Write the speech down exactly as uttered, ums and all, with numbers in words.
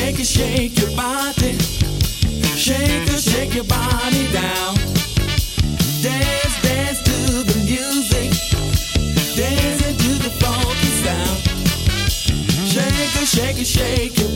shake it, shake your body. Shake it, shake your body down. Dance, dance to the music. Dance into the funky sound. Shake it, shake it, shake it.